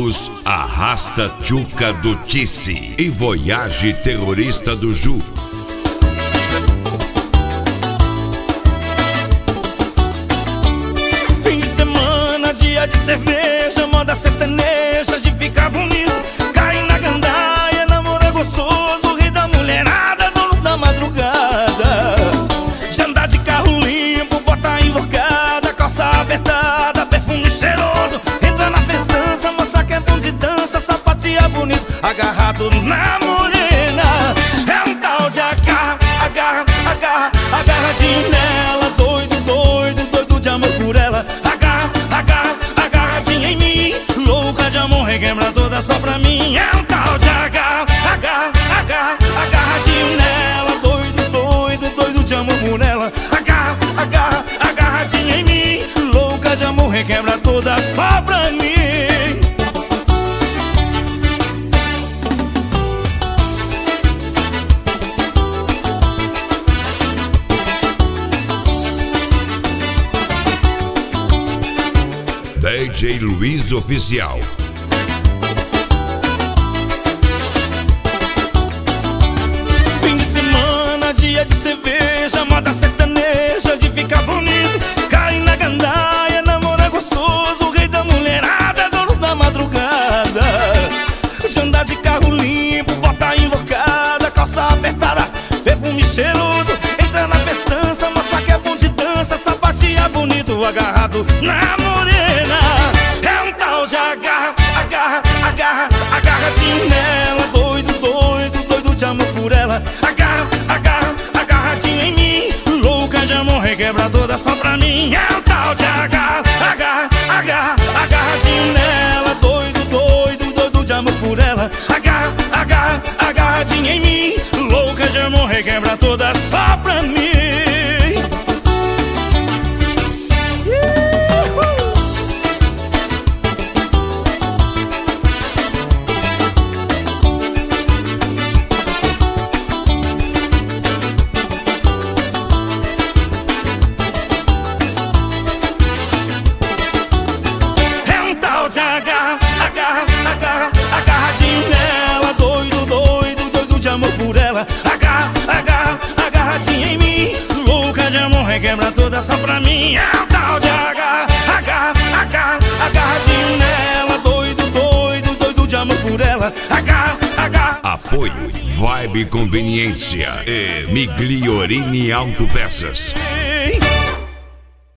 Blues Arrasta Tchuca do Tice e Voyage Terrorista do Ju. Fim de semana, dia de cerveja, moda sertaneja de ficar bonito. Cair na gandaia, namorar gostoso, rir da mulherada, dono da madrugada. De andar de carro limpo, bota invocada, calça apertada, perfume cheiroso. Entra na festança, moça que é bom de dança, sapatia bonito, agarrado na morena. É um tal de agarra, agarra, agarra, agarradinho nela. Doido, doido, doido de amor por ela. Agarra, agarra, agarradinha em mim. Louca de amor, requebra toda só pra mim. É um tal de agarra, agarra, agarra, agarradinho nela. Doido, doido, doido de amor por ela. Agarra, agarra, agarradinha em mim. Louca de amor, requebra toda só pra mim. DJ Luiz Oficial. Fim de semana, dia de cerveja, moda sertaneja de ficar bonito. Cair na gandaia, namorar gostoso, rei da mulherada, dono da madrugada. De andar de carro limpo, bota invocada, calça apertada, perfume cheiroso. Entra na festança, moça que é bom de dança, sapatia bonito, agarrado na morena. É um tal de agarra, agarra, agarra, agarradinho nela. Doido, doido, doido de amor por ela. Agarra, agarra, agarradinho em mim. Louca de amor, requebra toda só pra mim. É um tal de agarra, agarra, agarra, agarradinho nela. Doido, doido, doido de amor por ela. Agarra, agarra, agarradinho em mim. Louca de amor, requebra toda só pra mim. Agarra, agarra, agarra, agarradinho nela. Doido, doido, doido de amor por ela. Agarra, agarra, agarradinho em mim. Louca de amor, requebra toda só pra mim. É um tal de agarra, agarra, agarra, agarradinho nela. Doido, doido, doido de amor por ela. Agarra, agarra. Apoio Vibe Conveniência e Migliorini Autopeças.